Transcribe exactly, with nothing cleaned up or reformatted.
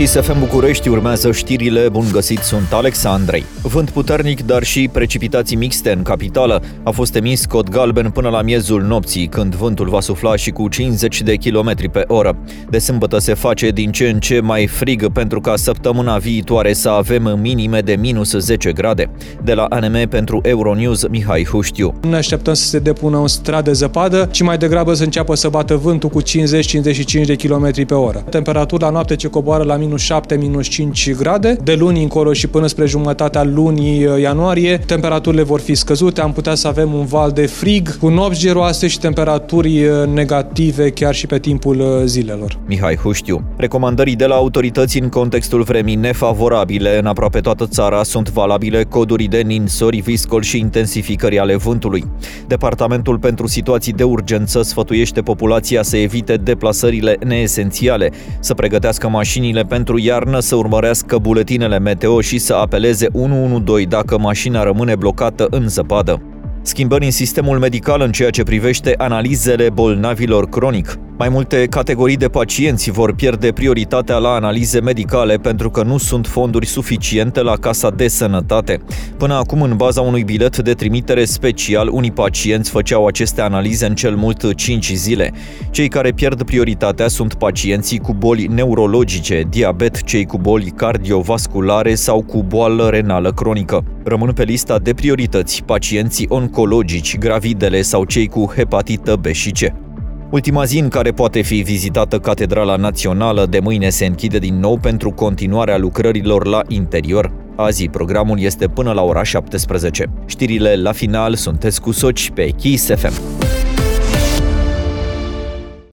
Kiss F M București, urmează știrile. Bun găsit, sunt Alex Andrei. Vânt puternic, dar și precipitații mixte în capitală. A fost emis cod galben până la miezul nopții, când vântul va sufla și cu cincizeci de kilometri pe oră. De sâmbătă se face din ce în ce mai frig, pentru ca săptămâna viitoare să avem minime de minus zece grade. De la A N M pentru Euronews, Mihai Huștiu. Nu ne așteptăm să se depună un strat de zăpadă, ci mai degrabă să înceapă să bată vântul cu cincizeci cincizeci și cinci de kilometri pe oră. Temperatura la noapte ce coboară la minus șapte minus cinci grade. De luni încolo și până spre jumătatea lunii ianuarie, temperaturile vor fi scăzute, am putea să avem un val de frig cu nopți geroase și temperaturi negative chiar și pe timpul zilelor. Mihai Huștiu. Recomandării de la autorități în contextul vremii nefavorabile în aproape toată țara sunt valabile coduri de ninsori, viscol și intensificări ale vântului. Departamentul pentru situații de urgență sfătuiește populația să evite deplasările neesențiale, să pregătească mașinile pentru iarnă, să urmărească buletinele meteo și să apeleze unu unu doi dacă mașina rămâne blocată în zăpadă. Schimbări în sistemul medical în ceea ce privește analizele bolnavilor cronic. Mai multe categorii de pacienți vor pierde prioritatea la analize medicale pentru că nu sunt fonduri suficiente la Casa de Sănătate. Până acum, în baza unui bilet de trimitere special, unii pacienți făceau aceste analize în cel mult cinci zile. Cei care pierd prioritatea sunt pacienții cu boli neurologice, diabet, cei cu boli cardiovasculare sau cu boală renală cronică. Rămân pe lista de priorități pacienții oncologici, gravidele sau cei cu hepatită B și C. Ultima zi în care poate fi vizitată Catedrala Națională, de mâine se închide din nou pentru continuarea lucrărilor la interior. Azi programul este până la ora șaptesprezece. Știrile la final, sunteți cu Soci pe Kiss F M.